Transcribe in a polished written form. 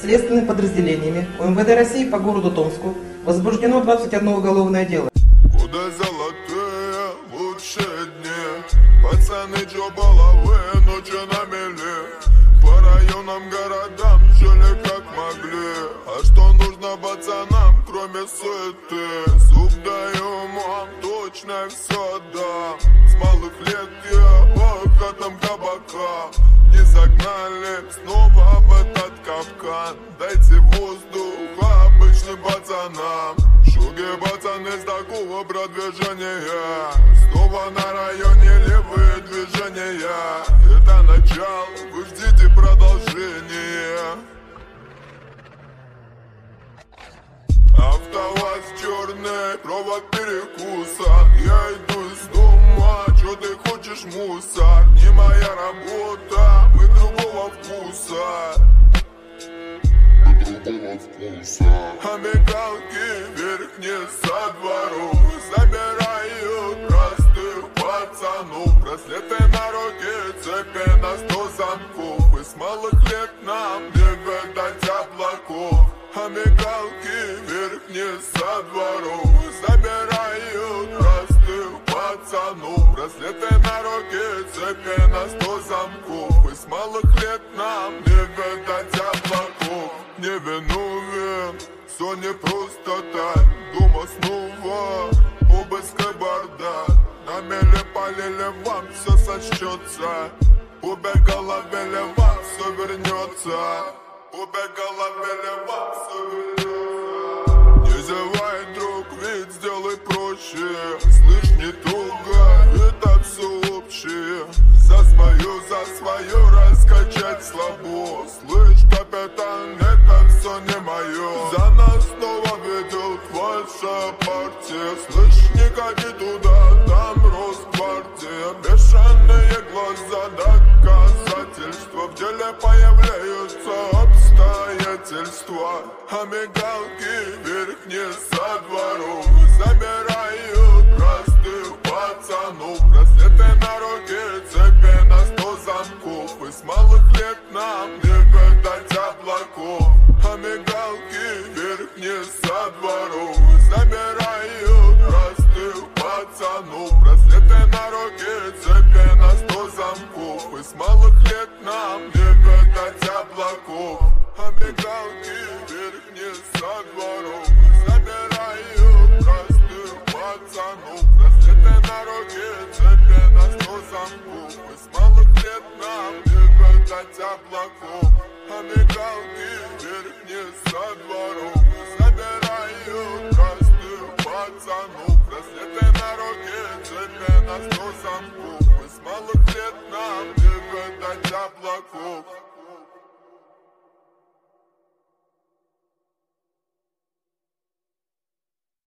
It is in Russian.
следственными подразделениями УМВД России по городу Томску возбуждено 21 уголовное дело. Куда золотые лучшие дни, пацаны чё баловы, ночи на мели, по районам, городам жили как могли. А что нужно пацанам, кроме суеты? Зуб даю, мам, точно все дам. С малых лет я по хатам кабака не загнали снова в этот капкан. Дайте воздух обычным пацанам. Шуги пацаны с такого продвижения, снова на районе левые движения. Это начало, вы ждите продолжение. АвтоВАЗ черный, провод перекуса. Я иду из дома, чё ты хочешь, мусор? Не моя работа, мы другого вкуса. А мигалки верхние со двору забирают простых пацанов. Браслеты на руке, цепи на 100 замков. И с малых лет нам не видать облаков. А мигалки верхние со двору забирают простых пацанов. Браслеты на руке, цепи на 100 замков. И с малых лет нам не видать облаков. Невиновен, все не просто так. Дома снова обыск и бардак. На мели полили, вам все сочтется. Убегала вели, вам все вернется. Убегала вели, вам все вернется. Не зевай, друг, ведь сделай проще. Слышь, не трогай, это все общее. За свое раскачать слабо. Слышь, капитан, это все не мое. За нас снова ведет ваша партия. Слышь, не ходи туда, там Росгвардия. Бешеные глаза, доказательства. В деле появляются обстоятельства. А мигалки верхние со двору забирают простых пацанов. Браслеты на руке, цепи на 100 замков. И с малых лет нам не видать облаков. А мигалки верхние со двору забирают простых пацанов. Браслеты на руке, цепи на 100 замков. И с малых лет нам не видать облаков. А мигалки верхние со двору забирают простых пацанов. Браслеты на руке, цепи на 100 замков. И с малых лет нам не видать облаков. А мигалки верхние со двору забирают простых пацанов. Браслеты на руке, цепи на 100 замков. И с малых лет нам не видать облаков.